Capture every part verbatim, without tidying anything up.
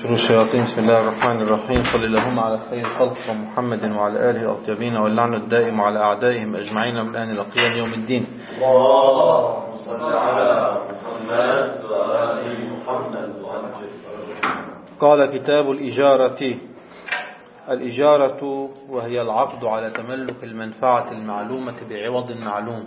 شرور الشياطين. بسم الله الرحمن الرحيم. صلى اللهم على خير خلق محمد وعلى آله الطيبين واللعن الدائم على أعدائهم أجمعين من الآن إلى قيام يوم الدين. اللهم صل على محمد وآل محمد. قال كتاب الإجارة. الإجارة وهي العقد على تملك المنفعة المعلومة بعوض معلوم،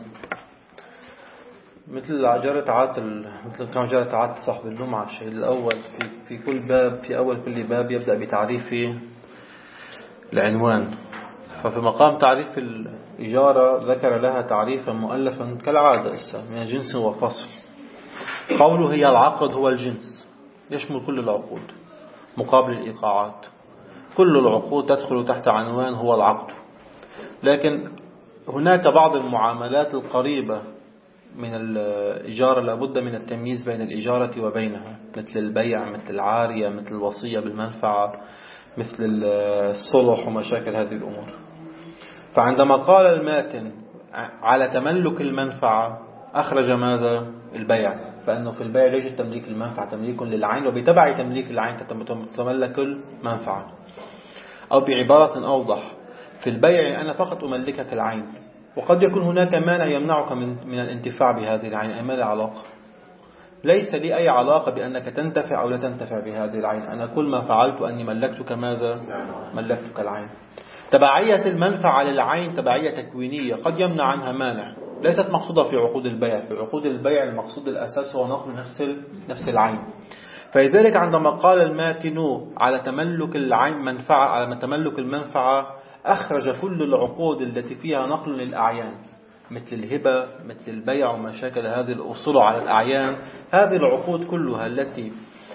مثل إجارة عاطل، مثل كما إجارة عاطل صاحب اللمعة. الشيء الأول في في كل باب، في أول كل باب يبدأ بتعريف العنوان. ففي مقام تعريف الإجارة ذكر لها تعريفا مؤلفا كالعادة من جنس وفصل. قوله هي العقد هو الجنس، يشمل كل العقود مقابل الإيقاعات. كل العقود تدخل تحت عنوان هو العقد، لكن هناك بعض المعاملات القريبة من الإجارة لابد من التمييز بين الإجارة وبينها، مثل البيع، مثل العارية، مثل الوصية بالمنفعة، مثل الصلح ومشاكل هذه الأمور. فعندما قال الماتن على تملك المنفعة أخرج ماذا؟ البيع، فإنه في البيع لا يوجد تمليك المنفعة، تمليك للعين، وبتبع تمليك العين تتملك المنفعة. أو بعبارة أوضح، في البيع أنا فقط أملكك العين، وقد يكون هناك مانع يمنعك من من الانتفاع بهذه العين. أي ما له علاقة، ليس لي أي علاقة بأنك تنتفع أو لا تنتفع بهذه العين. أنا كل ما فعلت أني ملكتك ماذا؟ ملكتك العين. تبعية المنفعة للعين تبعية تكوينية قد يمنع عنها مانع، ليست مقصودة في عقود البيع. في عقود البيع المقصود الأساس هو نقل نفس نفس العين. فلذلك عندما قال الماتن على تملك العين منفعة، على تملك المنفعة، أخرج كل العقود التي فيها نقل للأعيان، مثل الهبة، مثل البيع ومشاكل هذه الأصول على الأعيان. هذه العقود كلها التي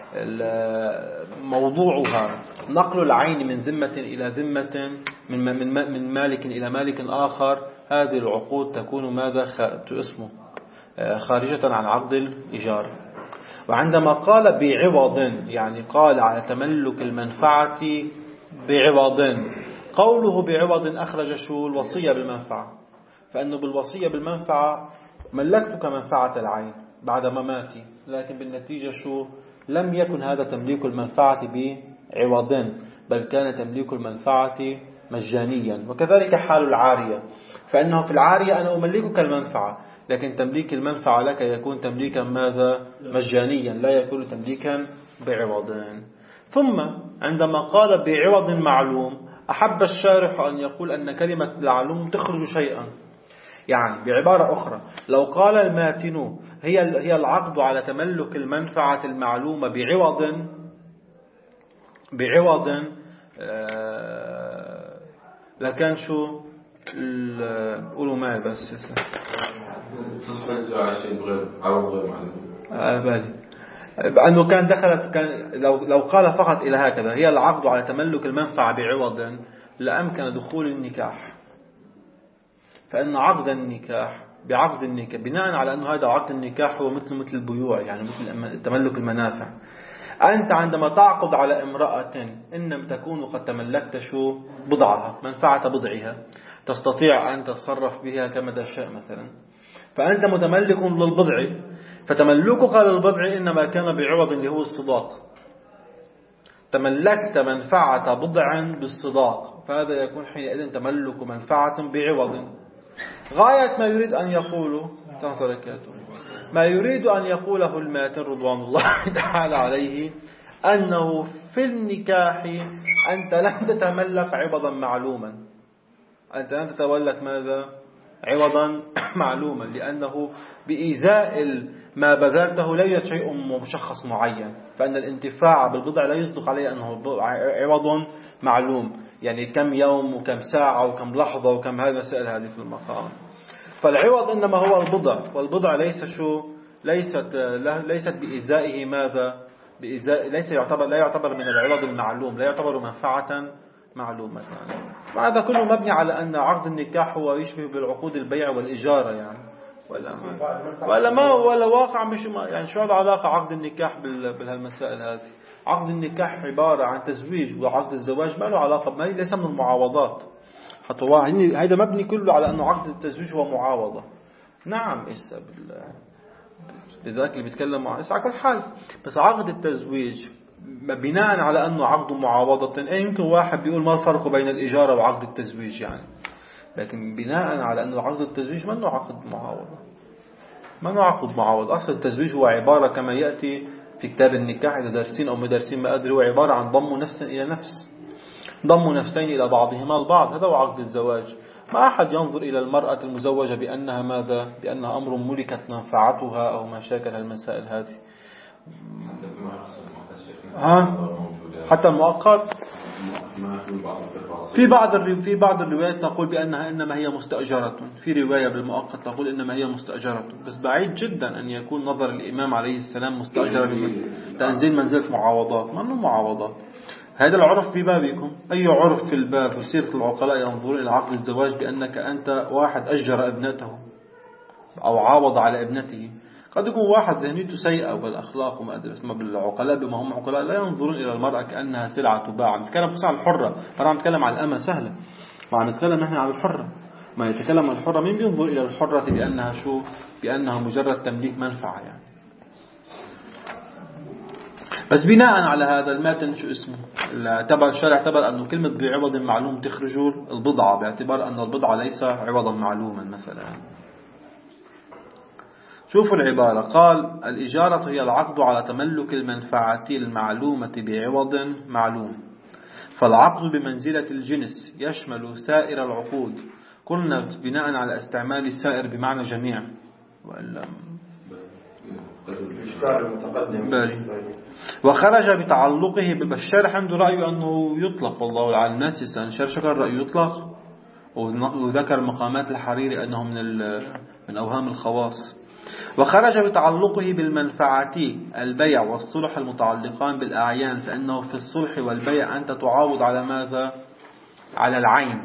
موضوعها نقل العين من ذمة إلى ذمة، من من من مالك إلى مالك آخر، هذه العقود تكون ماذا؟ اسمه خارجة عن عقد الإيجار. وعندما قال بعوض، يعني قال على تملك المنفعة بعوض. قوله بعوض أخرج شو؟ الوصية بالمنفعة، فإنه بالوصية بالمنفعة ملكتك منفعة العين بعد مماتي، لكن بالنتيجة شو؟ لم يكن هذا تمليك المنفعة بعوض، بل كان تمليك المنفعة مجانيا. وكذلك حال العارية، فإنه في العارية أنا أملكك المنفعة، لكن تمليك المنفعة لك يكون تمليكا ماذا؟ مجانيا، لا يكون تمليكا بعوض. ثم عندما قال بعوض معلوم، أحب الشارح أن يقول أن كلمة معلوم تخرج شيئا. يعني بعبارة أخرى، لو قال الماتن هي هي العقد على تملك المنفعة المعلومة بعوض بعوض آه لكان شو قولوا معي بس بأنه كان دخلت كان لو لو قال فقط إلى هكذا هي العقد على تملك المنفعة بعوض لأمكن دخول النكاح. فإن عقد النكاح بعقد النكاح بناء على أنه هذا عقد النكاح هو مثل مثل البيوع، يعني مثل تملك المنافع. أنت عندما تعقد على امرأة إنما تكون قد تملكت شو؟ بضعها، منفعة بضعها، تستطيع أن تتصرف بها كما تشاء مثلا، فأنت متملك للبضع. فتملكك للبضع إنما كان بعوض اللي هو الصداق، تملكت منفعة بضع بالصداق، فهذا يكون حينئذ تملك منفعة بعوض. غاية ما يريد أن يقوله ما يريد أن يقوله الماتن رضوان الله تعالى عليه، أنه في النكاح أنت لم تتملك عوضا معلوما، أنت لم تتملك ماذا؟ عوضا معلوما، لأنه بإزاء ما بذلته لا يوجد شيء مشخص معين، فإن الانتفاع بالبضع لا يصدق عليه أنه عوض معلوم، يعني كم يوم وكم ساعة وكم لحظة وكم هذا مسائل هذه في المقام. فالعوض إنما هو البضع، والبضع ليس شو؟ ليست ليست بإزائه ماذا؟ بإزاء، ليس يعتبر لا يعتبر من العوض المعلوم، لا يعتبر منفعة معلومة. يعني وهذا كله مبني على أن عقد النكاح هو يشبه بالعقود البيع والإجارة، يعني ولا ما ولا ما ولا واقع مش يعني شو العلاقة عقد النكاح بهالمسائل هذه؟ عقد النكاح عبارة عن تزويج، وعقد الزواج ما له علاقة، ما ليس من المعاوضات. حتى هذا مبني كله على أنه عقد التزويج هو معاوضة. نعم إسا بال بذلك اللي بيتكلم عن إسا على كل حال، بس عقد التزويج بناء على أنه عقد معاوضة. أي يمكن واحد بيقول ما الفرق بين الإجارة وعقد التزويج يعني، لكن بناء على أنه عقد التزويج ما أنه عقد معاوضة، ما أنه عقد معاوضة. أصل التزويج هو عبارة كما يأتي في كتاب النكاح إذا دارسين أو مدرسين ما أدري، هو عبارة عن ضم نفس إلى نفس، ضم نفسين إلى بعضهما البعض، هذا هو عقد الزواج. ما أحد ينظر إلى المرأة المزوجة بأنها ماذا؟ بأنها أمر ملكت منفعتها أو ما شاكل المسائل هذه. ها؟ حتى المؤقت في بعض في بعض الروايات تقول بأنها إنما هي مستأجرة، في رواية بالمؤقت تقول إنما هي مستأجرة، بس بعيد جدا أن يكون نظر الإمام عليه السلام مستأجرة تنزيل منزلة معاوضات، ما أنه معاوضات. هذا العرف في بابكم، أي عرف في الباب وسيرة العقلاء ينظرون إلى عقد الزواج بأنك أنت واحد أجر ابنته أو عاوض على ابنته. قد يكون واحد ذهنيته سيئة بالأخلاق وما أدري، ما بالعقلاء بما هم عقلاء لا ينظرون إلى المرأة كأنها سلعة تباع. نتكلم بس عن الحرة، ما نتكلم عن الأمة سهلة، ما نتكلم نحن عن الحرة. ما يتكلم عن الحرة مين بينظر إلى الحرة بأنها شو؟ بأنها مجرد تمليك منفعة يعني. بس بناء على هذا الماتن شو اسمه اعتبر الشارع اعتبر أنه كلمة بعوض معلوم تخرج البضعة، باعتبار أن البضعة ليس عوضا معلوما مثلا. شوفوا العبارة، قال الإجارة هي العقد على تملك المنفعة المعلومة بعوض معلوم، فالعقد بمنزلة الجنس يشمل سائر العقود. قلنا بناء على استعمال السائر بمعنى جميع، وإلا وخرج بتعلقه بالشارح عنده رأيه أنه يطلق، والله على الناس يسأل شرشكر رأيه يطلق، وذكر مقامات الحريري أنه من من أوهام الخواص. وخرج بتعلقه بالمنفعة البيع والصلح المتعلقان بالأعيان، فإنه في الصلح والبيع أنت تعاوض على ماذا؟ على العين.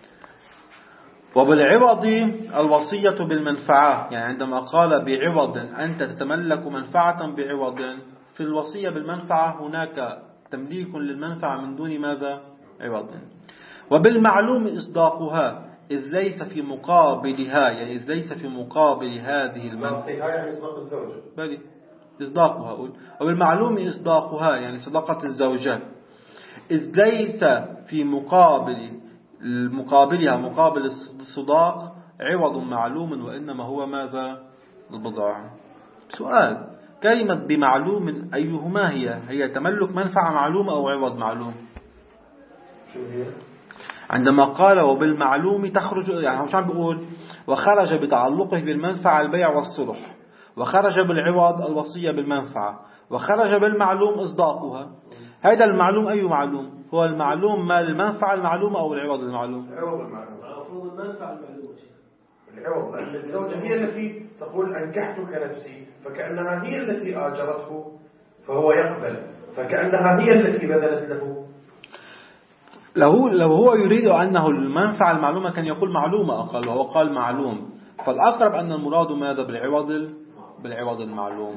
وبالعوض الوصية بالمنفعة، يعني عندما قال بعوض أنت تتملك منفعة بعوض، في الوصية بالمنفعة هناك تمليك للمنفعة من دون ماذا؟ عوض. وبالمعلوم إصداقها إذ ليس في مقابلها، يعني إذ ليس في مقابل هذه المنفعة يعني إصداق الزوجة، بل إصداقها أقول. وبالمعلوم إصداقها يعني صدقة الزوجة إذ ليس في مقابل مقابلها مقابل الصداق عوض معلوم، وإنما هو ماذا؟ البضاعة. سؤال، كلمة بمعلوم أيهما هي؟ هي تملك منفعة معلومة أو عوض معلوم؟ شو هي؟ عندما قال وبالمعلوم تخرج، يعني مش عم بيقول وخرج بتعلقه بالمنفعة البيع والصلح، وخرج بالعوض الوصية بالمنفعة، وخرج بالمعلوم إصداقها. هذا المعلوم أي معلوم؟ هو المعلوم ما المنفعة المعلومة أو العوض المعلوم؟ العوض المعلوم. المفروض المنفعة المعلومة. العوض لأن الزوجة هي التي تقول أنكحتك نفسي، فكأنها هي التي آجرته فهو يقبل، فكأنها هي التي بذلت له. لو لو هو يريد أنه المنفعة المعلومة كان يقول معلومة أقل، وهو قال معلوم، فالأقرب أن المراد ماذا؟ بالعوض بالعوض المعلوم.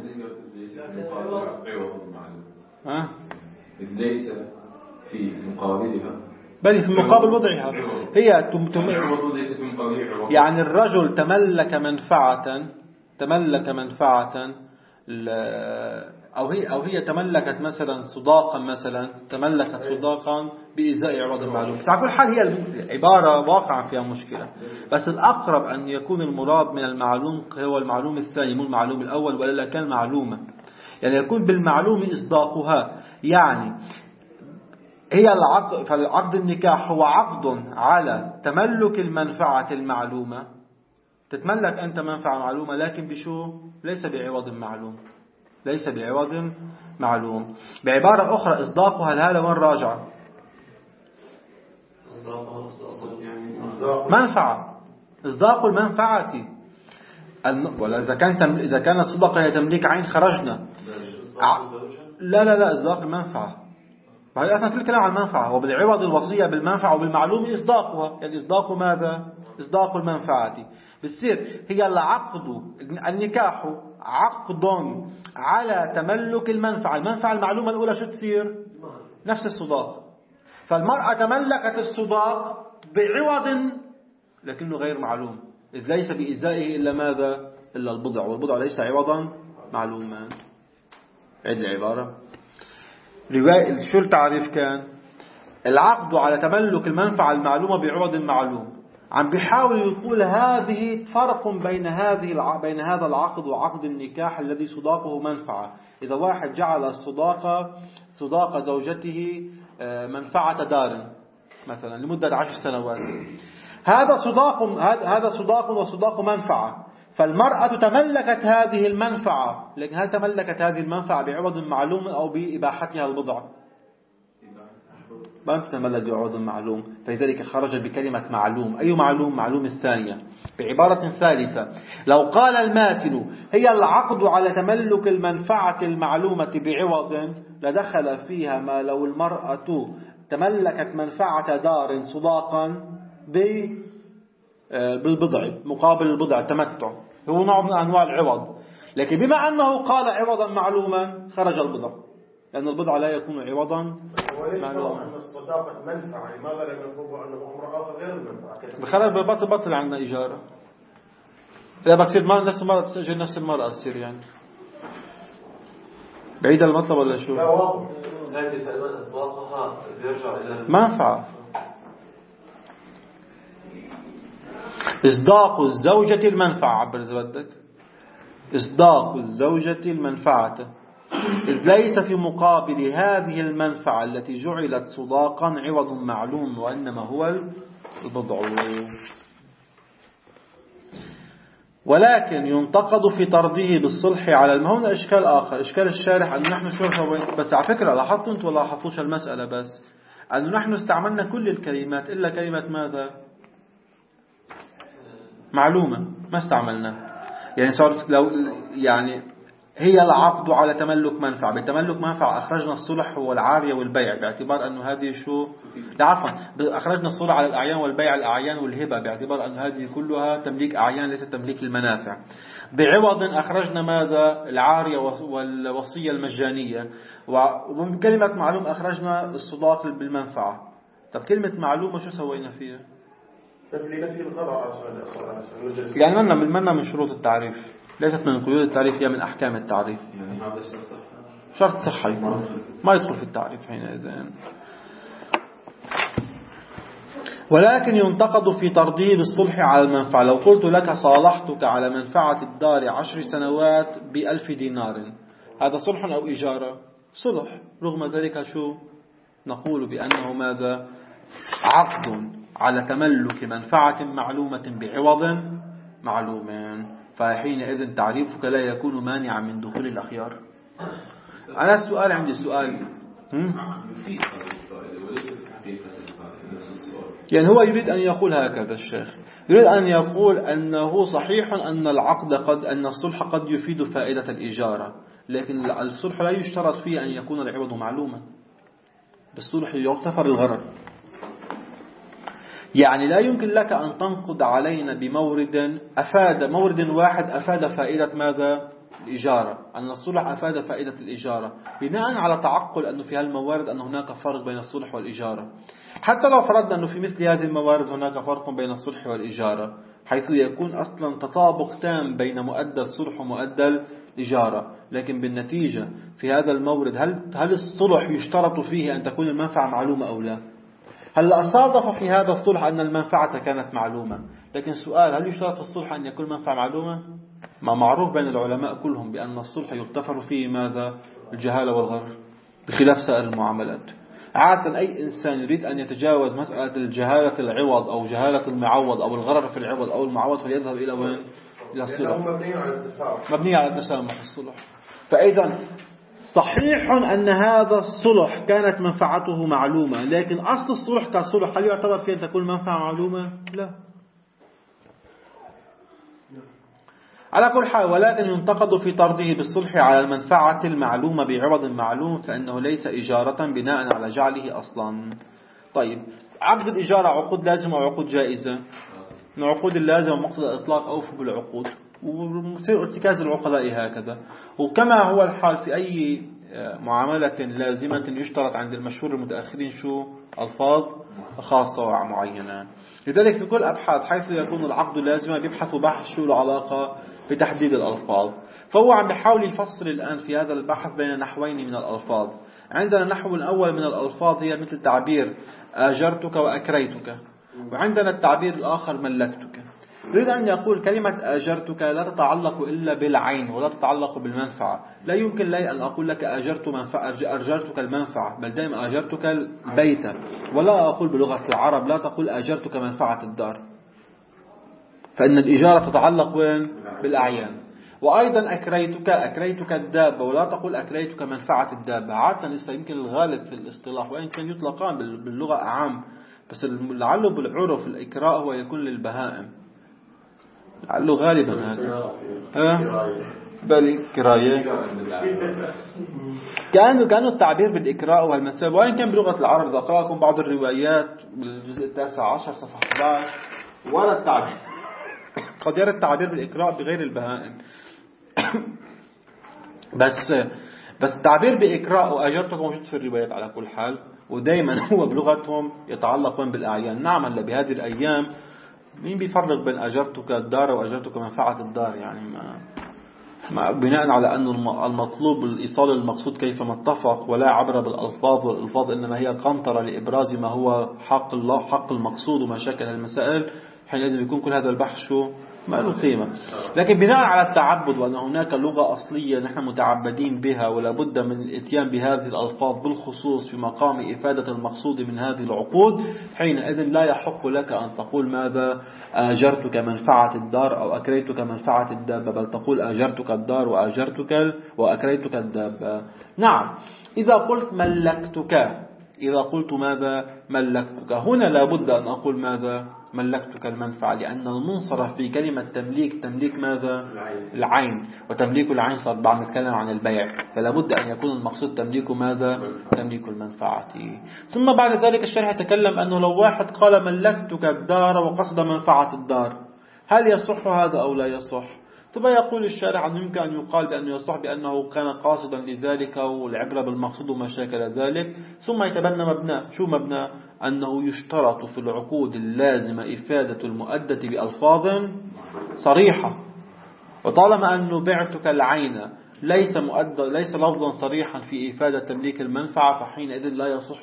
ها؟ ليس في مقابلها بل في مقابل وضعها هي تم يعني الرجل تملك منفعة تملك منفعة أو هي أو هي تملكت مثلا صداقا مثلا تملكت صداقا بإزاء عوض المعلوم. بس على كل حال هي العبارة واقعا فيها مشكلة، بس الأقرب أن يكون المراد من المعلوم هو المعلوم الثاني مو المعلوم الأول، ولا كان معلومة يعني يكون بالمعلوم إصداقها. يعني هي العقد، فالعقد النكاح هو عقد على تملك المنفعة المعلومة، تتملك أنت منفعة معلومة لكن بشو؟ ليس بعوض معلوم، ليس بعوض معلوم. بعبارة أخرى إصداقها هذا وين راجع؟ منفعة، إصداق المنفعة. ولا إذا كان إذا كان الصدقة هي تمليك عين خرجنا. لا لا لا إصداق المنفعة، فهي أصلا كل كلام عن المنفعة. وبالعوض الوصية بالمنفعة وبالمعلوم إصداقها، يعني إصداق ماذا؟ إصداق المنفعة. بالسير هي العقد النكاح عقد على تملك المنفعة. المنفعة المعلومة الأولى شو تصير؟ نفس الصداق. فالمرأة تملكت الصداق بعوض لكنه غير معلوم، إذ ليس بإزائه إلا ماذا؟ إلا البضع، والبضع ليس عوضا معلوما. عيد العبارة. رواية شو التعريف كان؟ العقد على تملك المنفعة المعلومة بعوض معلوم. عم بيحاول يقول هذه فرق بين هذه بين هذا العقد وعقد النكاح الذي صداقه منفعة. إذا واحد جعل الصداقة صداق زوجته منفعة دار مثلا لمدة عشر سنوات، هذا صداق هذا صداق وصداق منفعة، فالمرأة تملكت هذه المنفعة، لكن هل تملكت هذه المنفعة بعوض معلوم أو بإباحتها البضع؟ ما تتملك بعوض معلوم، فلذلك خرج بكلمة معلوم. أي معلوم؟ معلوم الثانية. بعبارة ثالثة، لو قال الماثل هي العقد على تملك المنفعة المعلومة بعوض لدخل فيها ما لو المرأة تملكت منفعة دار صداقا بالبضع مقابل البضع التمتع، هو نوع من أنواع العوض. لكن بما أنه قال عوضا معلوما خرج البضع، لأن البضع لا يكون عوضا معلوما. أن الصداقة منفعة، لماذا لم يقول أنه أمر آخر غير المنفعة؟ بخرج ببطل بطل عندنا إجارة. لا بصير ما نفس المرأة تسجل نفس المرأة تصير يعني بعيد المطلب ولا شو؟ لا واضح. لكن كلمات إصداقها بيرجع إلى منفعة. إصداق الزوجة المنفعة، عبر إذا بدك إصداق الزوجة المنفعة، إذ ليس في مقابل هذه المنفعة التي جعلت صداقا عوض معلوم، وإنما هو البضع. ولكن ينتقد في طرده بالصلح على الم... هنا إشكال آخر، إشكال الشارح أن نحن شو بس على فكرة لاحظتوا أنتم ولا لاحظتوش المسألة، بس أن نحن استعملنا كل الكلمات إلا كلمة ماذا؟ معلومة ما استعملنا. يعني صارت لو يعني هي العقد على تملك منفعة، بتملك منفعة أخرجنا الصلح والعارية والبيع باعتبار أنه هذه شو لا عفوا أخرجنا الصلح على الأعيان والبيع الأعيان والهبة باعتبار أن هذه كلها تمليك أعيان ليس تمليك المنافع. بعوض أخرجنا ماذا؟ العارية والوصية المجانية. وبكلمة معلوم أخرجنا الصداق بالمنفعة. طب كلمة معلومة شو سوينا فيها؟ يعني منا من منا من شروط التعريف، ليست من قيود التعريف، هي من أحكام التعريف. شرط صحة ما يدخل في التعريف حينئذ. ولكن ينتقد في طرده بالصلح على المنفعة. لو قلت لك صالحتك على منفعة الدار عشر سنوات بألف دينار، هذا صلح أو إجارة؟ صلح. رغم ذلك شو نقول بأنه ماذا؟ عقد على تملك منفعة معلومة بعوض معلوم، فحينئذ تعريفك لا يكون مانعا من دخول الأخيار. أنا السؤال عندي سؤال، يعني هو يريد أن يقول هكذا الشيخ، يريد أن يقول أنه صحيح أن العقد قد أن الصلح قد يفيد فائدة الإجارة، لكن الصلح لا يشترط فيه أن يكون العوض معلوما، بالصلح يغتفر الغرر. يعني لا يمكن لك أن تنقض علينا بمورد أفاد مورد واحد أفاد فائدة ماذا؟ الإجارة، أن الصلح أفاد فائدة الإجارة، بناء على تعقل أنه في هالموارد أن هناك فرق بين الصلح والإجارة. حتى لو فرضنا أنه في مثل هذه الموارد هناك فرق بين الصلح والإجارة، حيث يكون أصلا تطابق تام بين مؤدى الصلح ومؤدى الإجارة، لكن بالنتيجة في هذا المورد هل هل الصلح يشترط فيه أن تكون المنفعة معلومة أو لا؟ هل صادف في هذا الصلح أن المنفعة كانت معلومة، لكن سؤال هل يشترط في الصلح أن يكون المنفعة معلومة؟ ما معروف بين العلماء كلهم بأن الصلح يغتفر فيه ماذا؟ الجهالة والغرر، بخلاف سائر المعاملات. عادة أي إنسان يريد أن يتجاوز مسألة الجهالة العوض أو جهالة المعوض أو الغرر في العوض أو المعوض فليذهب إلى وين؟ إلى الصلح. مبني على التسامح الصلح. فإذا صحيح أن هذا الصلح كانت منفعته معلومة، لكن أصل الصلح كصلح هل يعتبر فيه أن تكون منفعة معلومة؟ لا. على كل حال، ولكن ينتقد في طرده بالصلح على المنفعة المعلومة بعوض معلوم، فإنه ليس إجارة بناء على جعله أصلا. طيب، عقد الإجارة عقود لازمة أو عقود جائزة؟ من عقود اللازمة مقتضى الإطلاق أوفوا بالعقود، ومصير ارتكاز العقلاء هكذا. وكما هو الحال في أي معاملة لازمة يشترط عند المشهور المتأخرين شو؟ ألفاظ خاصة ومعينة. لذلك في كل أبحاث حيث يكون العقد لازمة بيبحثوا بحث شو له علاقة بتحديد الألفاظ. فهو عم بيحاول يفصل الآن في هذا البحث بين نحوين من الألفاظ، عندنا نحو الأول من الألفاظ هي مثل تعبير آجرتك وأكريتك، وعندنا التعبير الآخر ملكتك. يريد أن يقول كلمة آجرتك لا تتعلق إلا بالعين ولا تتعلق بالمنفعة. لا يمكن لي أن أقول لك آجرت منفعة أجرتك المنفعة، بل دائما آجرتك البيت. ولا أقول بلغة العرب لا تقول آجرتك منفعة الدار، فإن الإجارة تتعلق وين؟ بالأعيان. وأيضا أكريتك أكريتك الدابة، ولا تقول أكريتك منفعة الدابة. عادة لسه يمكن الغالب في الاصطلاح، وإن كان يطلقان باللغة أعام، بس لعله بالعرف الإكراء هو يكون للبهائم، لعله غالبا هذا بل كراية كأنه كأنه التعبير بالإكراء والمساب. وإن كان بلغة العرب إذا أقرأكم بعض الروايات بالجزء التاسع عشر صفحة أحد عشر ولا التعبير قد يرى التعبير بالإكراء بغير البهائم بس بس التعبير بإكراء وأجرتك موجود في الروايات على كل حال، ودائما هو بلغتهم يتعلق بالأعيان. نعم هلا بهذه الأيام مين بيفرق بين أجرتك الدار وأجرتك منفعة الدار؟ يعني ما ما بناء على أن المطلوب الإيصال المقصود كيفما اتفق، ولا عبر بالألفاظ، والألفاظ إنما هي قنطرة لإبراز ما هو حق الله حق المقصود ومشاكل المسائل، حينئذ يكون كل هذا البحث شو ما له قيمة. لكن بناء على التعبد وأن هناك لغة أصلية نحن متعبدين بها، ولا بد من الاتيان بهذه الألفاظ بالخصوص في مقام إفادة المقصود من هذه العقود، حينئذ لا يحق لك أن تقول ماذا آجرتك منفعة الدار أو أكريتك منفعة الدابة، بل تقول آجرتك الدار وآجرتك وأكريتك الدابة. نعم إذا قلت ملكتك، إذا قلت ماذا ملكتك، هنا لابد أن أقول ماذا ملكتك المنفعة، لأن المنصرف في كلمة تمليك تمليك ماذا العين، وتمليك العين صار بعد نتكلم عن البيع، فلا بد أن يكون المقصود تمليك ماذا تمليك المنفعة. ثم بعد ذلك الشرح يتكلم أنه لو واحد قال ملكتك الدار وقصد منفعة الدار، هل يصح هذا أو لا يصح؟ ثم يقول الشارع أنه يمكن أن يقال بأنه يصح بأنه كان قاصدا لذلك والعبرة بالمقصود وما شاكل ذلك. ثم يتبنى مبنى، شو مبنى؟ أنه يشترط في العقود اللازمة إفادة المؤدة بألفاظ صريحة، وطالما أنه بعتك العين ليس مؤدى ليس لفظا صريحا في إفادة تمليك المنفعة، فحينئذ لا يصح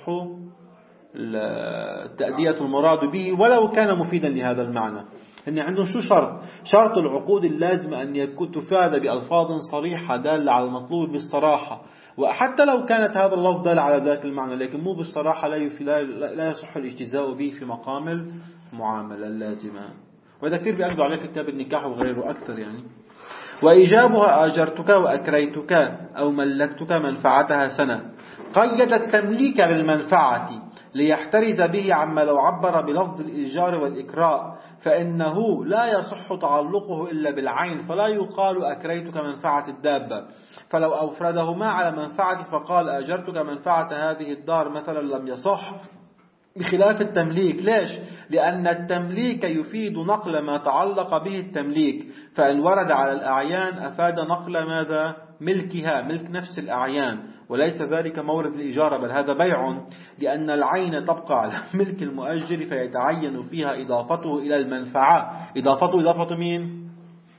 تأدية المراد به ولو كان مفيدا لهذا المعنى. إن عندهم شو شرط؟ شرط العقود اللازمة أن يكون تفاد بألفاظ صريحة دالة على المطلوب بالصراحة، وحتى لو كانت هذا اللفظ دال على ذاك المعنى لكن مو بالصراحة لا لا يصح الاجتزاء به في مقام المعاملة اللازمة. وهذا كثير بيأخذوا عليه كتاب النكاح وغيره أكثر يعني. وإيجابها آجرتك وأكريتك أو ملكتك منفعتها سنة. قيد التمليك بالمنفعة ليحترز به عما لو عبر بلفظ الإيجار والإكراء، فإنه لا يصح تعلقه إلا بالعين، فلا يقال أكريتك منفعة الدابة. فلو أفردهما على منفعة فقال أجرتك منفعة هذه الدار مثلا لم يصح، بخلاف التمليك. ليش؟ لأن التمليك يفيد نقل ما تعلق به التمليك، فإن ورد على الأعيان أفاد نقل ماذا؟ ملكها، ملك نفس الأعيان، وليس ذلك مورد الإجارة، بل هذا بيع، لأن العين تبقى على ملك المؤجر فيتعين فيها إضافته إلى المنفعة. إضافته إضافة مين؟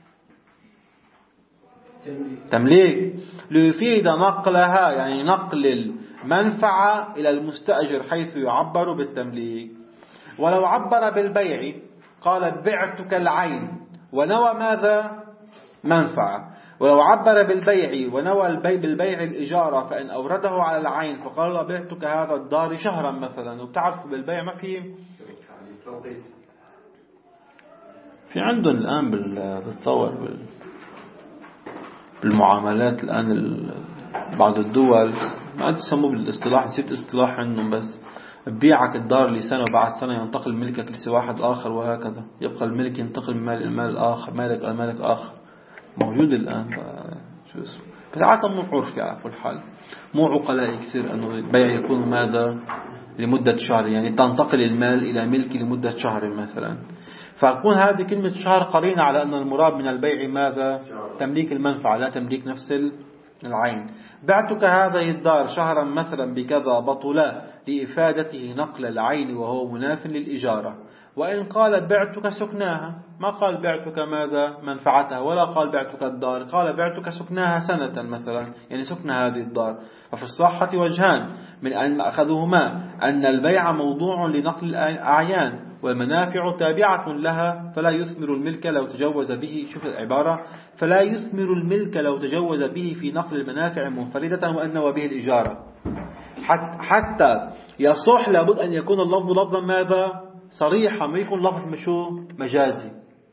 تمليك، ليفيد نقلها يعني نقل المنفعة إلى المستأجر حيث يعبر بالتمليك. ولو عبر بالبيع قال بعتك العين ونوى ماذا؟ منفعة. ولو عبر بالبيع ونوى البيع بالبيع الإجارة فإن أورده على العين فقال بعتك هذا الدار شهرا مثلا، وبتعرف بالبيع ما في في عندهم الآن بتصور بالمعاملات الآن بعض الدول ما تسموه بالاصطلاح، نسيت اصطلاح عندهم، بس بيعك الدار لسنة وبعد سنة ينتقل ملكك لسي واحد آخر، وهكذا يبقى الملك ينتقل من مال المال الآخر، مالك إلى مالك آخر، موجود الآن. شو اسمه بس عادة مو عرفي على كل حال، مو عقلاء كثير أنه البيع يكون ماذا لمدة شهر، يعني تنتقل المال إلى ملك لمدة شهر مثلا، فأكون هذه كلمة شهر قرينة على أن المراد من البيع ماذا؟ تمليك المنفعة لا تمليك نفس العين. بعتك هذه الدار شهرا مثلا بكذا بطلا لإفادته نقل العين وهو مناف للإجارة. وإن قالت بعتك سكناها، ما قال بعتك ماذا منفعتها، ولا قال بعتك الدار، قال بعتك سكناها سنة مثلا، يعني سكن هذه الدار. ففي الصحة وجهان من أن أخذهما أن البيع موضوع لنقل الأعيان والمنافع تابعة لها، فلا يثمر الملك لو تجوز به، شوف العبارة، فلا يثمر الملك لو تجوز به في نقل المنافع منفردة وأنه به الإجارة. حتى يصح لابد أن يكون اللفظ لفظا ماذا صريحا، ما يكون لفظ مشو مجازي.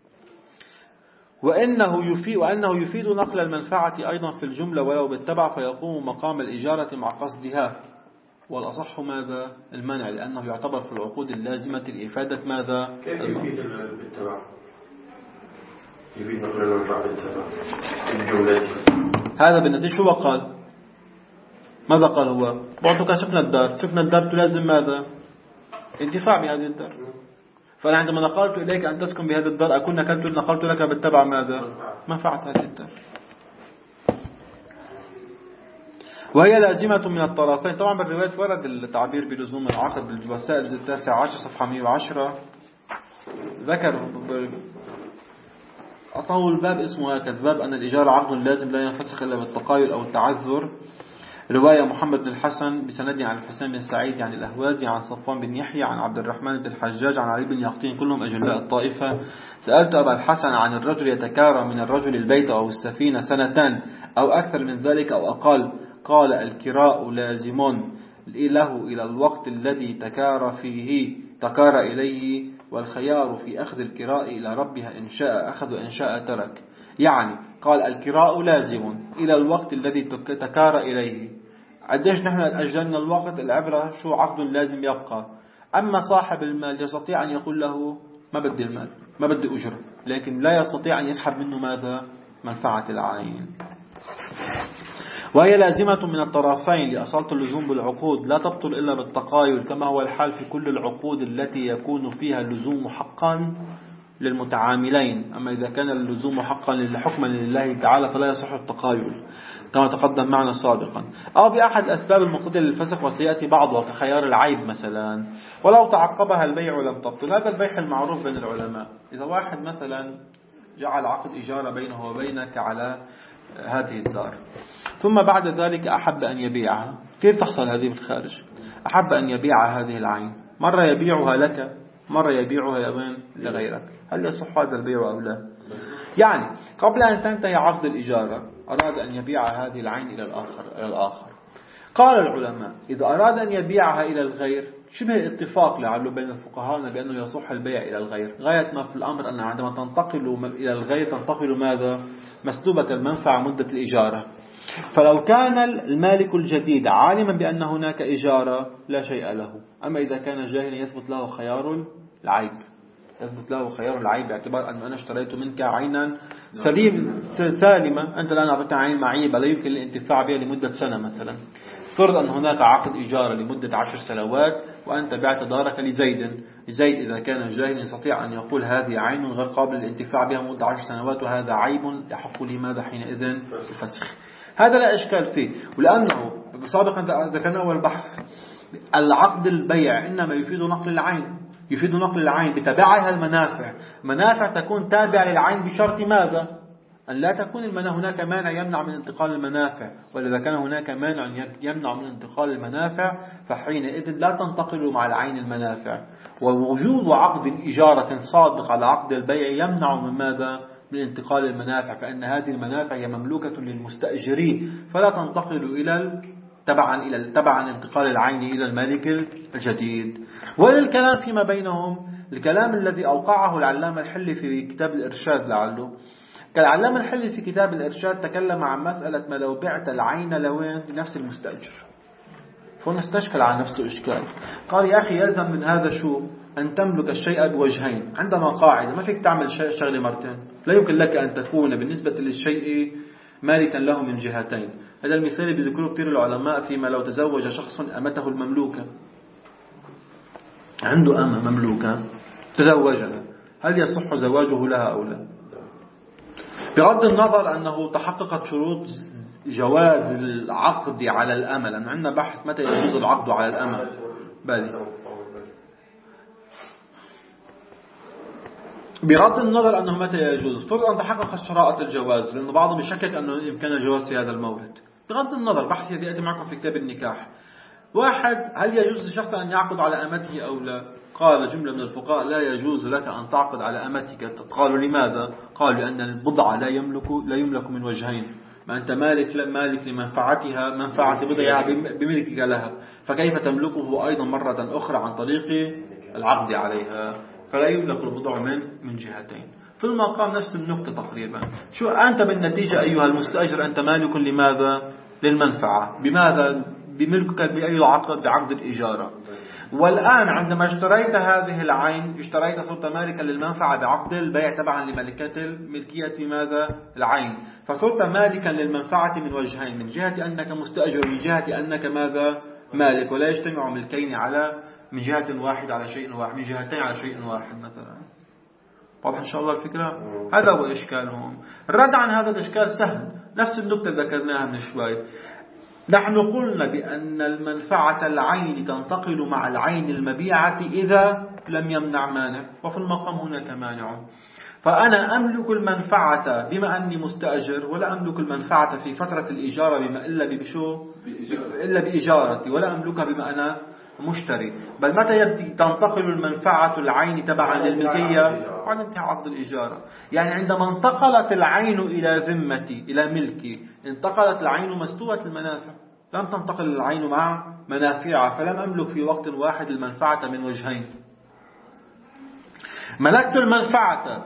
وإنه يفيد وأنه يفيد نقل المنفعة أيضا في الجملة ولو بالتبع، فيقوم مقام الإجارة مع قصدها. والأصح ماذا المنع، لأنه يعتبر في العقود اللازمة لإفادة ماذا. كيف يفيد بالتبع؟ يفيد نقل المنفعة بالتبع الجملة. هذا بالنتيجة شو قال؟ ماذا قال هو؟ بعتك سكن الدار، سكن الدار تلازم ماذا؟ انتفاع بهذه الدار. فأنا عندما نقلت إليك أن تسكن بهذه الدار أكون نقلت نقلت لك بالتبع ماذا؟ منفعة هذه الدار. وهي لازمة من الطرفين. طبعا بالرواية ورد التعبير بلزوم العقد بالوسائل التاسعة عشر صفحة مئة وعشرة، ذكر أطول الباب اسمه هكذا، باب أن الإجارة عقد لازم لا ينفسخ إلا بالتقايل أو التعذر. رواية محمد بن الحسن بسند عن الحسين بن سعيد عن الأهوازي عن صفوان بن يحيى عن عبد الرحمن بن الحجاج عن علي بن يقطين، كلهم أجلاء الطائفة. سألت أبا الحسن عن الرجل يتكارى من الرجل البيت أو السفينة سنتان أو أكثر من ذلك أو أقل، قال الكراء لازم له إلى الوقت الذي تكار فيه تكار إليه، والخيار في أخذ الكراء إلى ربها إن شاء أخذ وإن شاء ترك. يعني قال الكراء لازم إلى الوقت الذي تكار إليه. عدش نحن أجلنا الوقت، العبرة شو عقد لازم يبقى. أما صاحب المال يستطيع أن يقول له ما بدي المال، ما بدي أجرة، لكن لا يستطيع أن يسحب منه ماذا؟ منفعة العين. وهي لازمة من الطرفين لأصالة اللزوم بالعقود، لا تبطل إلا بالتقايل، كما هو الحال في كل العقود التي يكون فيها اللزوم حقا للمتعاملين. أما إذا كان اللزوم حقا حكما لله تعالى فلا يصح التقايل كما تقدم معنا سابقا، أو بأحد الأسباب المقتضية للفسخ، وسيأتي بعضها كخيار العيب مثلا. ولو تعقبها البيع لم تبطل. هذا البيع المعروف بين العلماء، إذا واحد مثلا جعل عقد إجارة بينه وبينك على هذه الدار، ثم بعد ذلك أحب أن يبيعها، كيف تحصل هذه بالخارج؟ أحب أن يبيع هذه العين، مرة يبيعها لك، مرة يبيعها لوين؟ لغيرك، هل يصح هذا البيع أو لا؟ يعني قبل أن تنتهي عقد الإجارة أراد أن يبيع هذه العين إلى الآخر إلى الآخر قال العلماء إذا أراد أن يبيعها إلى الغير، شبه اتفاق لعله بين الفقهاء بأنه يصح البيع إلى الغير. غاية ما في الأمر أن عندما تنتقل إلى الغير تنتقل ماذا؟ مسلوبة المنفعة مدة الإجارة. فلو كان المالك الجديد عالما بأن هناك إجارة لا شيء له. أما إذا كان جاهلا يثبت له خيار العيب، يثبت له خيار العيب باعتبار أن أنا اشتريت منك عينا سليم سالمة، أنت الآن أعطيتني عين معيبة لا يمكن الانتفاع بها لمدة سنة مثلا. فرض أن هناك عقد إجارة لمدة عشر سنوات وأنت بعت دارك لزيد. زيد إذا كان جاهلا يستطيع أن يقول هذه عين غير قابل للانتفاع بها مدة عشر سنوات وهذا عيب يحق لي ماذا حينئذ الفسخ. هذا لا إشكال فيه، ولأنه سابقا ذكرنا أول بحث العقد البيع إنما يفيد نقل العين، يفيد نقل العين بتبعها المنافع. منافع تكون تابعة للعين بشرط ماذا؟ أن لا تكون هناك مانع يمنع من انتقال المنافع، وإذا كان هناك مانع يمنع من انتقال المنافع فحينئذ لا تنتقل مع العين المنافع. ووجود عقد إجارة صادق على عقد البيع يمنع من ماذا؟ من انتقال المنافع، فإن هذه المنافع هي مملوكة للمستأجرين فلا تنتقل إلى تبعا إلى تبعا انتقال العين إلى المالك الجديد. وللكلام فيما بينهم الكلام الذي أوقعه العلامة الحلي في كتاب الإرشاد، لعله كالعلامة الحلي في كتاب الإرشاد تكلم عن مسألة ما لو بعت العين لوين لنفس المستأجر، فهنا استشكل على نفسه إشكال. قال يا أخي يلزم من هذا شو؟ أن تملك الشيء بوجهين. عندما قاعدة ما فيك تعمل شغلة مرتين، لا يمكن لك أن تكون بالنسبة للشيء مالكا له من جهتين. هذا المثال بذكره كثير العلماء فيما لو تزوج شخص أمته المملوكة، عنده أمة مملوكة تزوجها، هل يصح زواجه لها أو لا؟ بغض النظر أنه تحققت شروط جواز العقد على الأمة، لأن عندنا بحث متى يجوز العقد على الأمة. بالي بغض النظر أنه متى يجوز، افترض أن تحقق شرائط الجواز، لأن بعضهم يشكك أنه يمكن الجواز في هذا المورد. بغض النظر، بحث يدي يأتي معكم في كتاب النكاح. واحد، هل يجوز لشخص أن يعقد على أمته أو لا؟ قال جملة من الفقهاء لا يجوز لك أن تعقد على أمتك. قالوا لماذا؟ قالوا لأن البضع لا يملك لا يملك من وجهين، ما أنت مالك مالك لمنفعتها، منفعة بضعها بملكك لها، فكيف تملكه أيضا مرة أخرى عن طريق العقد عليها؟ فلا يملك البضع من من جهتين. في المقام نفس النقطة تقريبا. شو أنت بالنتيجة أيها المستأجر أنت مالك لماذا؟ للمنفعة. بماذا؟ بملكك بأي عقد؟ بعقد الإجارة. والآن عندما اشتريت هذه العين اشتريت صرت مالكا للمنفعة بعقد البيع تبعا لملكة الملكية ماذا؟ العين. فصرت مالكا للمنفعة من وجهين، من جهة أنك مستأجر، من جهة أنك ماذا؟ مالك. ولا يجتمع ملكين على من جهة واحد على شيء واحد، من جهتين على شيء واحد مثلا. واضح إن شاء الله الفكرة؟ هذا هو الإشكال هون. الرد عن هذا الإشكال سهل، نفس النقطة ذكرناها من شوي. نحن قلنا بأن المنفعة العين تنتقل مع العين المبيعة إذا لم يمنع مانع، وفي المقام هناك مانع. فأنا أملك المنفعة بما أني مستأجر، ولا أملك المنفعة في فترة الإجارة بما إلا بشو؟ إلا بإجارتي، ولا أملكها بما أنا مشتري. بل متى يبدي تنتقل المنفعة العين تبعا للملكية؟ عن انتهاء عقد الإجارة. يعني عندما انتقلت العين إلى ذمتي إلى ملكي، انتقلت العين مسلوبة المنافع، لم تنتقل العين مع منافعها، فلم أملك في وقت واحد المنفعة من وجهين. ملكت المنفعة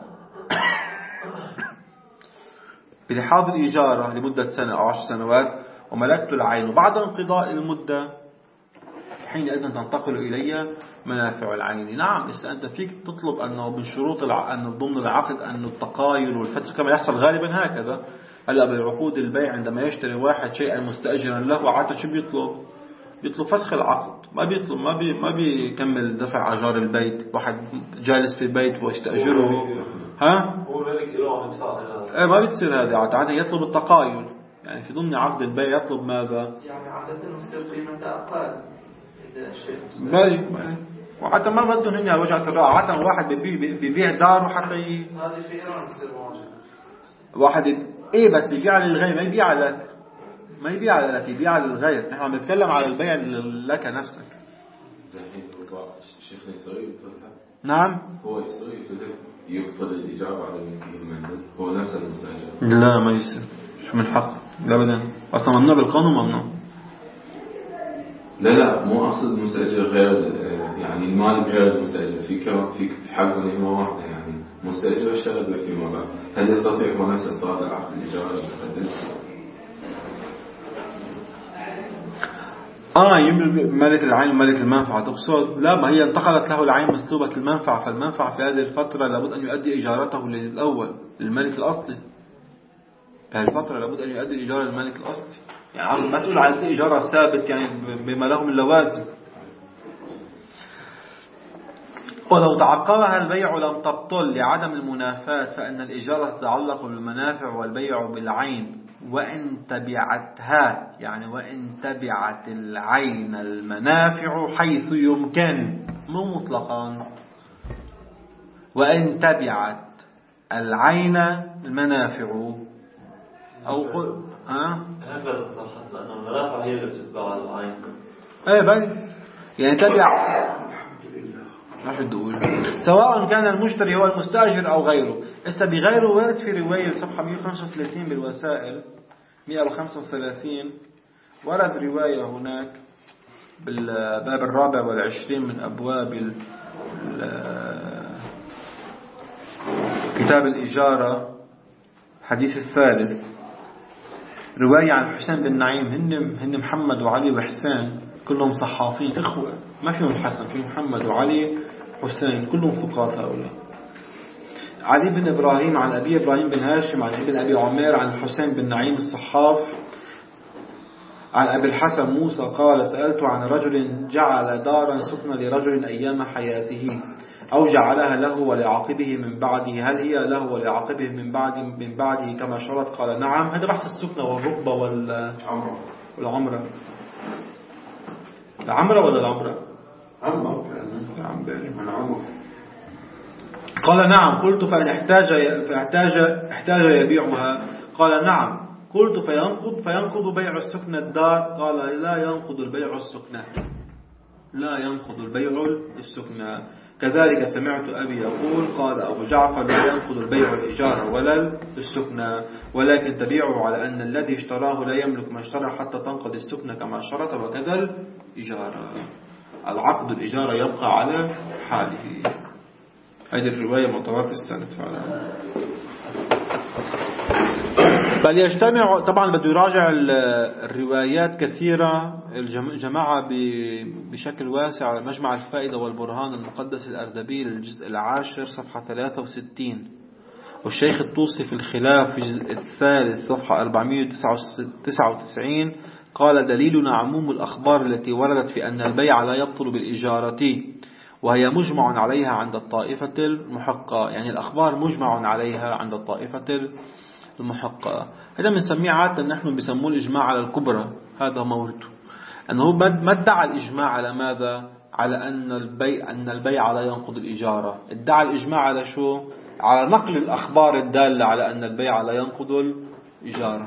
بلحاظ الإجارة لمدة سنة أو عشر سنوات، وملكت العين بعد انقضاء المدة حينئذ تنتقل إلي منافع العين. نعم، بس أنت فيك تطلب أنه من شروط أن ضمن العقد أن التقايل والفتح كما يحصل غالبا هكذا. هلا بالعقود البيع عندما يشتري واحد شيئا مستأجرا له عادة شو بيطلب؟ بيطلب فسخ العقد، ما بيطلب ما بي ما بيكمل دفع أجار البيت. واحد جالس في بيت واستأجره ها هو ملك له عم يدفع. ايه ما بتصير هذه عادة. يطلب التقايل، يعني في ضمن عقد البيع يطلب ماذا؟ يعني عادة تصير قيمتها أقل. مالي وحتى ما بدهم هن على وجهة الرأي. عادة واحد بيبيع داره حتى ي... هذه في إيران تصير موجودة. واحد ايه بس يبيع للغير، ما يبيع لك، ما يبيع لك، يبيع للغير. نحن عم نتكلم على البيع لك نفسك. شيخنا يصير يطلع. نعم هو يصير يطلع يقتضي الإجابة على المنزل، هو نفس المستأجر. لا ما يصير، شو من حق لا أبدا، أصلا ممنوع بالقانون، ممنوع. لا لا مو أقصد المستأجر غير يعني المالك غير المستأجر، في كم في في حاجة نعمة واحدة يعني مستأجر اشتغل فيما بعد، هل يستطيع هو نفس استطاعة العقد الإجارة المتقدم؟ آه يملك ملك العين وملك المنفعة تقصد؟ لا، ما هي انتقلت له العين مسلوبة المنفعة، فالمنفعة في هذه الفترة لابد أن يؤدي إجارته للأول للملك الأصلي. في هذه الفترة لابد أن يؤدي الإجارة للملك الأصلي، يعني مسؤول عن الإجارة ثابت يعني بما له من لوازم. ولو تعقبها البيع لم تبطل لعدم المنافاة، فإن الإجارة تتعلق بالمنافع والبيع بالعين، وإن تبعتها يعني وإن تبعت العين المنافع حيث يمكن، مو مطلقا. وإن تبعت العين المنافع أو قل ها هكذا صحت، لأن المنافع هي اللي بتتبع العين. ايه بل يعني تبع سواء كان المشتري هو المستأجر أو غيره. إسا بغيره ورد في رواية صفحة مئة وخمسة وثلاثين بالوسائل مئة وخمسة وثلاثين، ورد رواية هناك بالباب الرابع والعشرين من أبواب كتاب الإجارة، حديث الثالث، رواية عن حسين بن نعيم. هن هن محمد وعلي وحسين كلهم صحافين إخوة، ما فيهم الحسن، فيهم محمد وعلي حسين كلهم ثقات هؤلاء. علي بن إبراهيم عن أبي إبراهيم بن هاشم عن ابن أبي عمير عن حسين بن نعيم الصحاف عن أبي الحسن موسى قال: سألت عن رجل جعل دارا سكن لرجل أيام حياته أو جعلها له ولعاقبه من بعده، هل هي له ولعاقبه من بعد من بعده كما شرط؟ قال: نعم. هذا بحث السكنة والركبة والعمرة. والعمرة العمرة ولا العمرة؟ عمرة. عم بالي من عمرة. قال نعم. قلت فإن احتاج فاحتاج احتاج يبيعها؟ قال نعم. قلت فينقض فينقض بيع السكنة الدار؟ قال لا ينقض البيع السكنة، لا ينقض البيع السكنة. كذلك سمعت أبي يقول. قال أبو جعفر لا ينقض البيع الإجارة ولا السكنة، ولكن تبيعه على أن الذي اشتراه لا يملك ما اشترى حتى تنقضي السكنة كما شرط، وكذا الإجارة. العقد الإجارة يبقى على حاله. هذه الرواية معتبرة السند فعلا. بل يجتمع طبعا، بده يراجع الروايات كثيرة الجماعة بشكل واسع على مجمع الفائدة والبرهان المقدس الأردبيل الجزء العاشر صفحة ثلاثة وستين، والشيخ الطوسي في الخلاف في الجزء الثالث صفحة أربعمائة وتسعة وتسعين قال دليلنا عموم الأخبار التي وردت في أن البيع لا يبطل بالإجارة، وهي مجمع عليها عند الطائفة المحقة. يعني الأخبار مجمع عليها عند الطائفة المحقة. هذا بنسميه عادة نحن بسموه الإجماع على الكبرى. هذا مورده أنه ما ادعى الإجماع على ماذا؟ على أن البيع أن البيع لا ينقض الإجارة. ادعى الإجماع على شو؟ على نقل الأخبار الدالة على أن البيع لا ينقض الإجارة،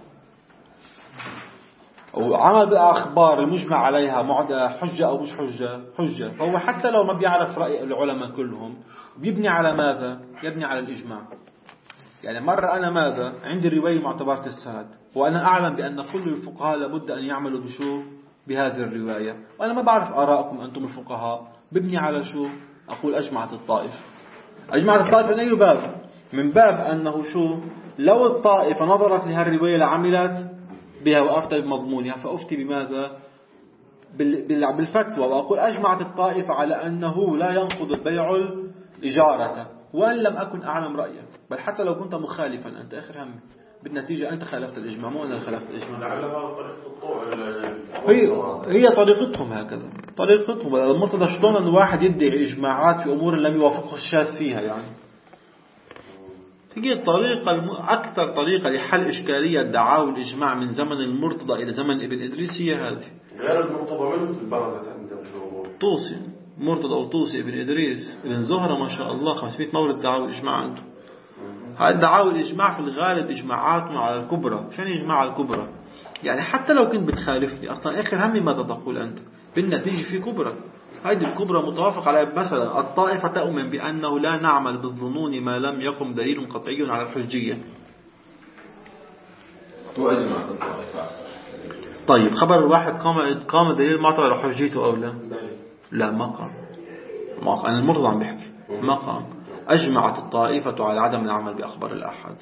وعمل بالأخبار المجمع عليها معدة حجة أو مش حجة حجة. فهو حتى لو ما بيعرف رأي العلماء كلهم بيبني على ماذا؟ يبني على الإجماع. يعني مرة أنا ماذا؟ عندي رواية معتبرة السند، وأنا أعلم بأن كل الفقهاء لابد أن يعملوا بشو؟ بهذه الرواية، وأنا ما بعرف آراءكم أنتم الفقهاء. ببني على شو؟ أقول أجمعت الطائفة. أجمعت الطائفة من أي باب؟ من باب أنه شو؟ لو الطائفة نظرت لهالرواية لعملت بها وأفتى بمضمونها، فأفتي بماذا؟ بالفتوى، وأقول أجمعت الطائفة على أنه لا ينقض البيع الإجارة، وأن لم أكن أعلم رأيك. بل حتى لو كنت مخالفا أنت آخر هم بالنتيجة أنت خالفت الإجماع، مو أنا اللي خالفت الإجماع. هي هي طريقتهم هكذا، طريقتهم. المرتضى شلون أن واحد يدعي إجماعات في أمور لم يوافقه الشاذ فيها؟ يعني هي الطريقة الم... أكثر طريقة لحل إشكالية دعاوى الإجماع من زمن المرتضى إلى زمن ابن إدريس هي هذه. غير المرتضى منه البرزة عندهم طوسي، مرتضى وطوسي ابن إدريس ابن زهرة ما شاء الله خمسمائة مورد دعاوى الإجماع عنده. هاي دعاوى الإجماع في الغالب إجماعاتنا على الكبرى. شنو إجماع على الكبرى؟ يعني حتى لو كنت بتخالفني أصلا آخر همي ماذا تقول أنت؟ بالنتيجة في كبرى. هذه الكبرى متوافق على مثلا الطائفة تؤمن بأنه لا نعمل بالظنون ما لم يقم دليل قطعي على الحجية. وأجمعت الطائفة. طيب خبر واحد قام قام دليل معطى على حجيته أو لا؟ لا ما قام. ما قام. أنا المرضى عم بحكي ما قام. أجمعت الطائفة على عدم العمل بأخبار الأحد.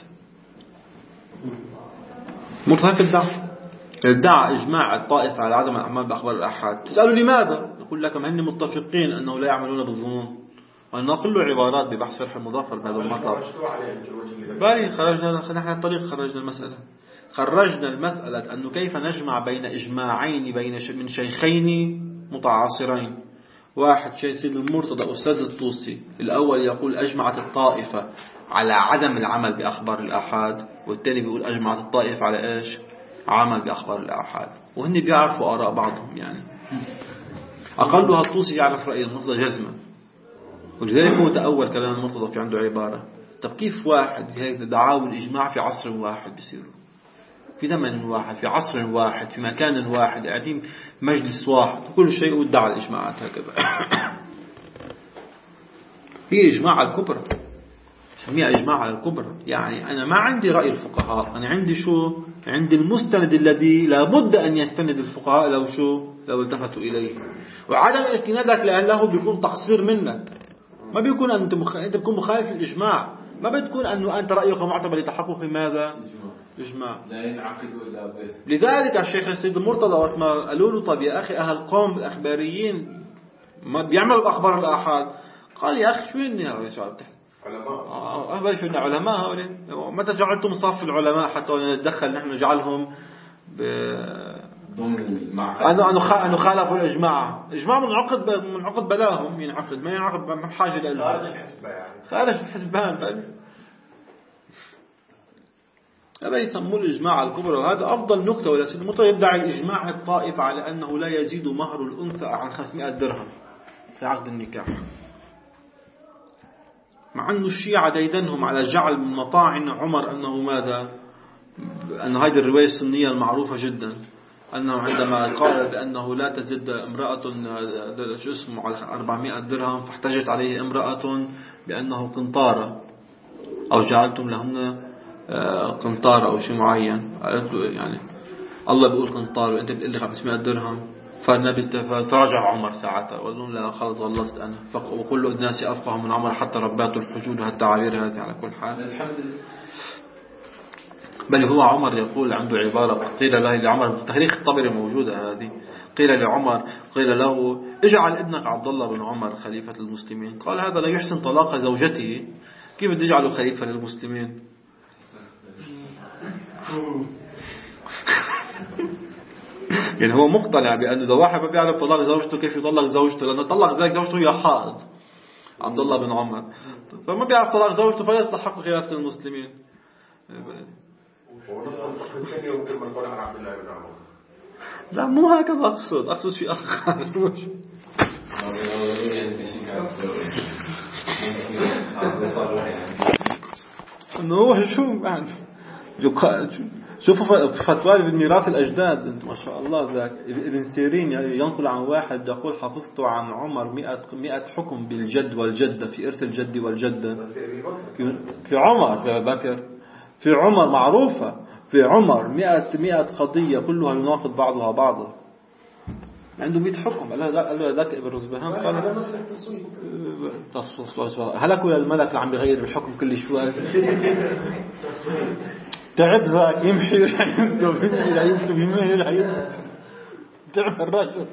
مرتضى الدعوة ادعى إجماع الطائفة على عدم العمل بأخبار الأحد. تسألوا لماذا؟ يقول لك هم متفقين أنه لا يعملون بالظنون. ونقل له عبارات ببحث شرح المظفر بهذا المطلب. بالي خرجنا نحن الطريق خرجنا المسألة. خرجنا المسألة أنه كيف نجمع بين إجماعين بين من شيخين متعاصرين. واحد شيخ سيد المرتضى أستاذ الطوسي الأول يقول أجمعت الطائفة على عدم العمل بأخبار الآحاد، والثاني بيقول أجمعت الطائفة على إيش؟ عمل بأخبار الآحاد. وهن بيعرفوا آراء بعضهم. يعني أقلها الطوسي يعرف رأي المرتضى جزما، ولذلك هو تأول كلام المرتضى في عنده عبارة. طب كيف واحد هيك دعاوى الإجماع في عصر واحد بيصيروا في زمن واحد في عصر واحد في مكان واحد قاعدين مجلس واحد كل شيء ودعا الإجماعات هكذا؟ هي إجماع على الكبرى، سميها إجماع على الكبرى. يعني أنا ما عندي رأي الفقهاء، أنا عندي شو؟ عندي المستند الذي لابد أن يستند الفقهاء لو شو؟ لو التفتوا إليه. وعدم استنادك لأنه بيكون تقصير منك، ما بيكون أنت مخ... أنت بتكون مخالف الإجماع، ما بتكون أنه أنت رأيك معتبر لتحقق ماذا؟ إجماع. لا ينعقد إلا به. لذلك الشيخ السيد المرتضى وقت ما قالوا له طب يا أخي أهل قوم الأخباريين ما بيعملوا بأخبار الآحاد، قال يا أخي شو إني هؤلاء شو عم تحكي؟ علماء. آه شو إني علماء هؤلاء؟ متى جعلتم صف العلماء حتى نتدخل نحن نجعلهم ب ضمن المعقد؟ أنا أنا أنا خالفوا الإجماع. إجماع منعقد منعقد بلاهم ينعقد ما ينعقد بحاجة لله. خارج الحسبة يعني. خارج الحسبان بل. هذا يسموه الإجماع على الكبرى، وهذا أفضل نكتة. ولا سيد المرتضى يدعي الإجماع الطائفة على أنه لا يزيد مهر الأنثى عن خمسمائة درهم في عقد النكاح. مع أنه الشيعة ديدنهم على جعل من مطاعن عمر أنه ماذا، أن هذه الرواية السنية المعروفة جدا، أنه عندما قال بأنه لا تزد امرأة شو اسمه على أربعمائة درهم، فاحتجت عليه امرأة بأنه قنطارة أو جعلتم لهن قنطارة أو شيء معين، يعني الله بيقول قنطار وأنت بتقول لي خمسمائة درهم. فالنبي تراجع عمر ساعتها وقال لهم لا خلص غلطت أنا، وكل الناس أفقه من عمر حتى ربات الحجول والتعابير هذه. على كل حال بل هو عمر يقول عنده عبارة قيل له لعمر، تاريخ الطبري موجودة هذه، قيل لعمر قيل له اجعل ابنك عبد الله بن عمر خليفة المسلمين، قال هذا لا يحسن طلاق زوجته، كيف بده يجعله خليفة للمسلمين؟ يعني هو مقتنع بأن إذا واحد ما بيعرف طلاق زوجته كيف يطلق زوجته، لأنه طلق ذلك زوجته هي حائض عبد الله بن عمر، فما بيعرف طلاق زوجته فيستحق خلافة المسلمين. لا مو هكذا أقصد، أقصد شيء آخر. إنه هو شو يعني شوفوا فتوى بالميراث الأجداد، أنت ما شاء الله ذاك ابن سيرين ينقل عن واحد يقول حفظت عن عمر مئة مئة حكم بالجد والجدة في إرث الجد والجدة. في عمر في بكر في عمر معروفة، في عمر مئة مئة قضية كلها يناقض بعضها بعضا، عنده مئة حكم. قال له ذاك ابن رزبهان قال تصفص هلكوا يا الملك اللي عم بيغير الحكم كل شوي، تعب ذاك يمحي يمحي يمحي يمحي تعب الرجل.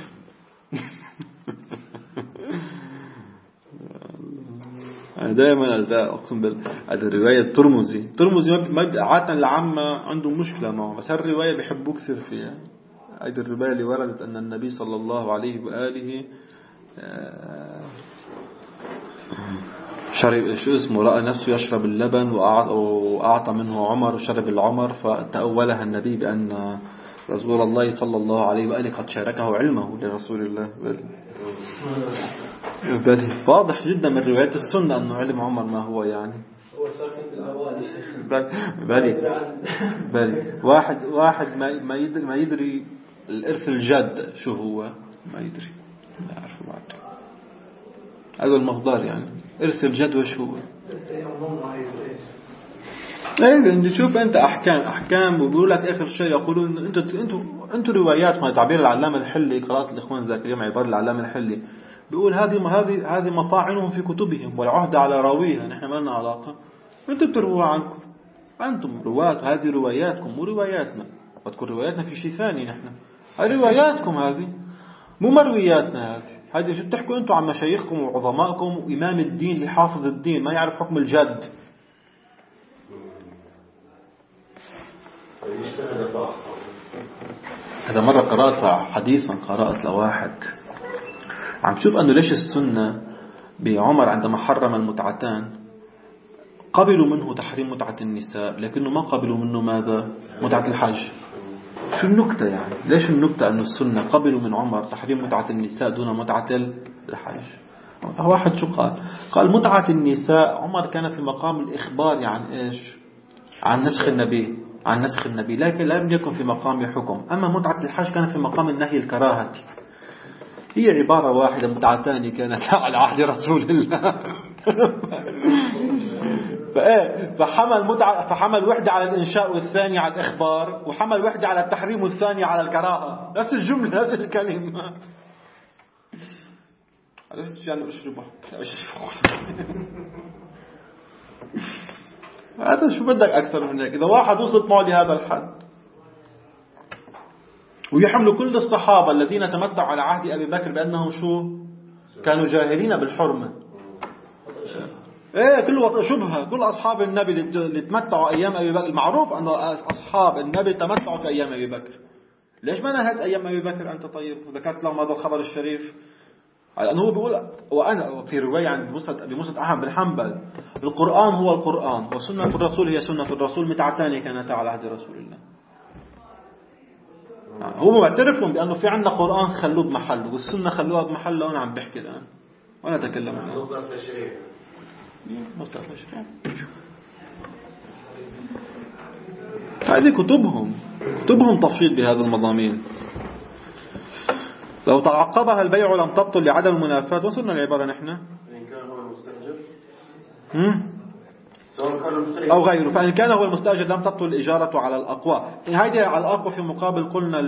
دائما أقسم بالله هذه الرواية الترمذي الترمذي عادة العامة عندهم مشكلة معه، بس هالرواية بيحبوا كثير فيها. هذه الرواية اللي وردت أن النبي صلى الله عليه وآله شرب شو اسمه رأى نفسه يشرب اللبن وأعطى منه عمر وشرب العمر، فتأولها النبي بأن رسول الله صلى الله عليه وآله قد شاركه علمه لرسول الله. بل واضح جدا من روايات السنة أنه علم عمر ما هو يعني هو ساكن بالأوالي شيخ. بالي بالي واحد واحد ما ما يدري ما يدري الإرث الجد شو هو، ما يدري لا يعرف بعد. هذا المقدار يعني إرث الجد وش هو. ايه انت شوف انت احكام احكام وبيقول لك اخر شيء يقولون انتوا انتوا انتوا روايات. ما تعبير العلامه الحلي قرات الاخوان ذاك اليوم عباره العلامه الحلي بيقول هذه هذه هذه مطاعنهم في كتبهم والعهد على راويها، نحن ما لنا علاقه، انتوا بترووا عنكم، انتم رواه، هذه رواياتكم مو رواياتنا، وتكون رواياتنا في شيء ثاني. نحن هذه رواياتكم، هذه مو مروياتنا. هذه هذه شو بتحكوا انتم عن مشايخكم وعظمائكم وامام الدين اللي حافظ الدين ما يعرف حكم الجد. هذا مرة قرأت حديثا قرأت لواحد عم شوف أنه ليش السنة بعمر عندما حرم المتعتان قبلوا منه تحريم متعة النساء لكنه ما قبلوا منه ماذا متعة الحج. شو النكتة يعني؟ ليش النكتة أنه السنة قبلوا من عمر تحريم متعة النساء دون متعة الحج؟ واحد شو قال؟ قال متعة النساء عمر كان في مقام الإخبار عن إيش؟ عن نسخ النبي عن نسخ النبي، لكن لم يكن في مقام حكم. أما متعة الحج كان في مقام النهي الكراهة. هي عبارة واحدة، متعتان كانت على عهد رسول الله. فحمل متعة فحمل وحدة على الإنشاء والثاني على الإخبار، وحمل وحدة على التحريم والثاني على الكراهة. نفس الجملة نفس الكلمة. عرفت يعني أشربه هذا شو بدك أكثر من هيك؟ إذا واحد وصلت معه لهذا الحد ويحملوا كل الصحابة الذين تمتعوا على عهد أبي بكر بأنهم شو كانوا جاهلين بالحرمة. إيه كل شبهة. كل أصحاب النبي اللي تمتعوا أيام أبي بكر، معروف أن أصحاب النبي تمتعوا في أيام أبي بكر. ليش ما نهت أيام أبي بكر أنت؟ طيب وذكرت لهم هذا الخبر الشريف لأنه هو بيقول، وأنا في رواية عن بموسى أحمد بن حنبل القرآن هو القرآن وسنة الرسول هي سنة الرسول، متعتان كانتا على عهد رسول الله. هو معترفهم بأنه في عندنا قرآن خلوه بمحله والسنة خلوها بمحله. وأنا عم بحكي الآن وأنا أتكلم الآن. هذه كتبهم كتبهم تفصيل بهذا المضامين. لو تعقبها البيع لم تبطل لعدم المنافاة. وصلنا العبارة نحن إن كان هو المستأجر أو غيره. فإن كان هو المستأجر لم تبطل الإجارة على الأقوى. هذه على الأقوى في مقابل قلنا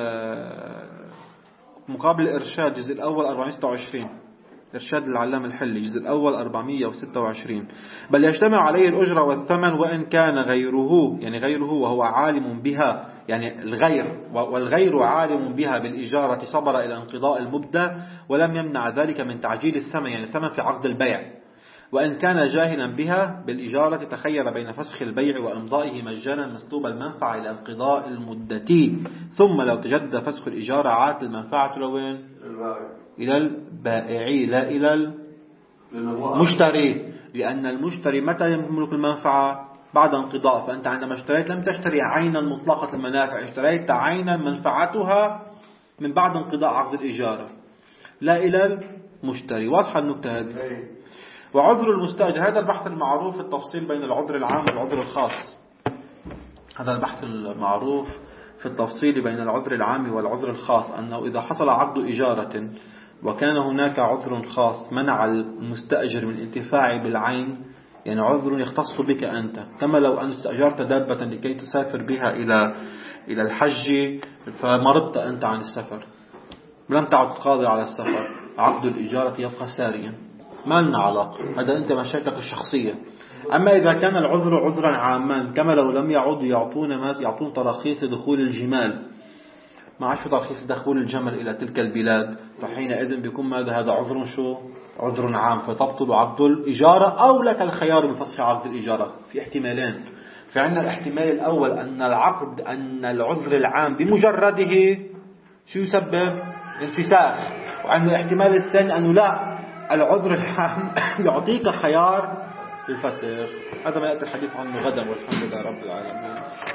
مقابل الإرشاد جزء الأول أربعمائة وستة وعشرين إرشاد العلام الحلي جزء الأول أربعمائة وستة وعشرين. بل يجتمع عليه الأجرة والثمن وإن كان غيره يعني غيره وهو عالم بها يعني الغير والغير عالم بها بالإجارة صبر إلى انقضاء المبدأ ولم يمنع ذلك من تعجيل الثمن يعني الثمن في عقد البيع. وإن كان جاهلا بها بالإجارة تخير بين فسخ البيع وإمضائه مجانا مسلوب المنفعة إلى انقضاء المدة. ثم لو تجدد فسخ الإجارة عاد المنفعة لوين؟ إلى البائع لا إلى المشتري، لأن المشتري متى يملك المنفعة؟ بعد انقضاء. فأنت عندما اشتريت لم تشتري عينا مطلقة المنافع، اشتريت عينا منفعتها من بعد انقضاء عقد الإجارة لا إلى المشتري. واضحة النكتة هذه. وعذر المستأجر هذا البحث المعروف التفصيل بين العذر العام والعذر الخاص. هذا البحث المعروف في التفصيل بين العذر العام والعذر الخاص أنه إذا حصل عقد إجارة وكان هناك عذر خاص منع المستأجر من الانتفاع بالعين يعني عذر يختص بك أنت، كما لو أن استأجرت دابة لكي تسافر بها إلى إلى الحج فمرضت أنت عن السفر لم تعد قادر على السفر، عقد الإجارة يبقى ساريا ما لنا علاقة، هذا أنت مشاكلك الشخصية. أما إذا كان العذر عذرا عاما كما لو لم يعودوا يعطون ما يعطون تراخيص دخول الجمال، ما عادش ترخيص دخول الجمل إلى تلك البلاد، فحينئذ بيكون ماذا؟ هذا عذر شو؟ عذر عام فتبطل عقد الإجارة أو لك الخيار بفسخ عقد الإجارة. في احتمالين. فعندنا الاحتمال الأول أن العقد أن العذر العام بمجرده شو يسبب؟ انفساخ. وعندنا الاحتمال الثاني أنه لا العذر العام يعطيك خيار للفسخ. هذا ما يأتي الحديث عنه غدا والحمد لله رب العالمين.